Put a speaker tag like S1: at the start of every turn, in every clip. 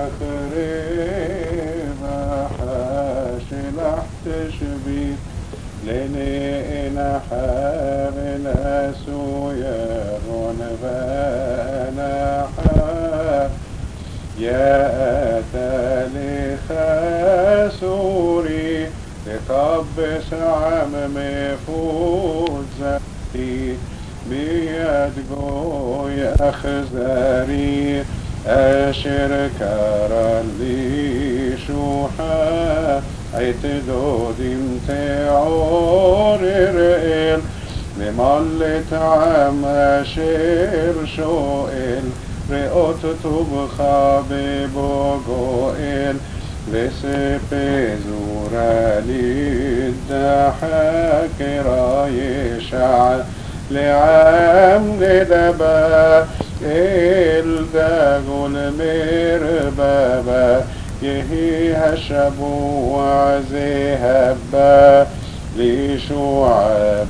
S1: خريبة حاشلح تشبيت لنينا حامل سويا غنبانا يا أتالي خاسوري لطبس عم مفوت زي بيد قوي أخزاري أشر كرالي شوحا عيت دودم تعور رئيل لملت عم أشر شوئل رئوت تبخى ببقوئل لسبي زورالي الدحاك رايشع لعم دبا الداغ المربابا يهي هشبو وعزي هبا لشعب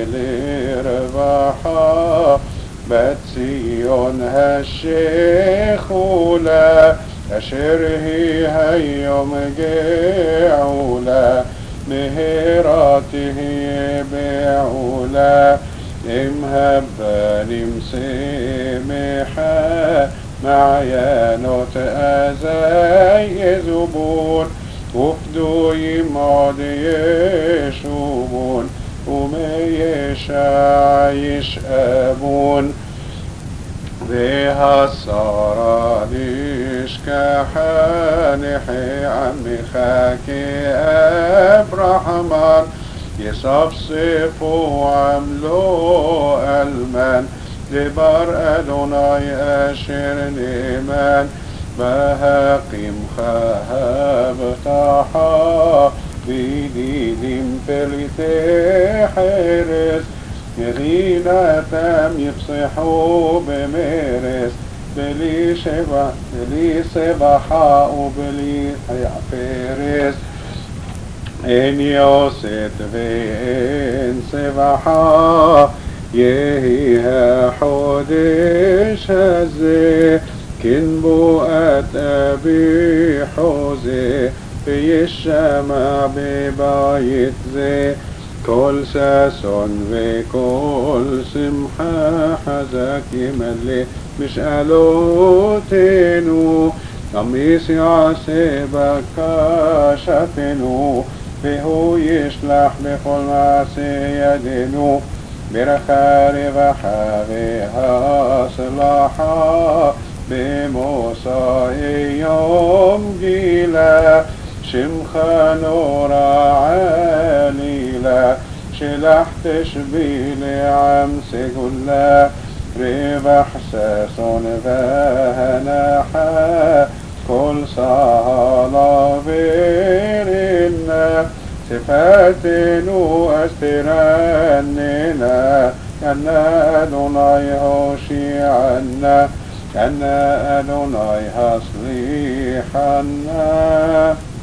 S1: الارباحا بتسيون هالشيخولا أشره هيوم جعولا مهراته بعولا امهبا مسمحا معيانوت أزاي زبون وفدو يمعد يشوبون وميشا يشأبون بها السراديش كحانحي عمي خاكي أبرحمان يصفصفوا عملو ألمان لبر أدوناي أشر نيمان بهاقم خهاب تحا بيديدم فلتي حرس يغينا تام يفصحوا بمرس بلي صباحا وبلي حيعفرس إن يوسف وإن صباحا يهيها حودش هزي كنبو أتبي حوزي في الشمع ببايت زي كل ساسون وكل سمحة حزك يملي مش ألوتينو قميص يعسبك شفنو فيه يشلح بكل معسي يدنو برخاري وحابها صلاحا بموسى يوم جيلا شمخا نورا عليلا شلح تشبيلي عمس قلا ربح ساسون فهنحا كل صالة بيرنا صفاتن واستراننا كنا أدوناي هوشي عنا كنا أدوناي هصليحنا